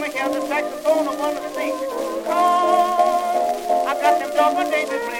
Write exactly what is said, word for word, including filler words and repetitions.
Mike has the saxophone, I wanna sing. Cause I got them double days to play.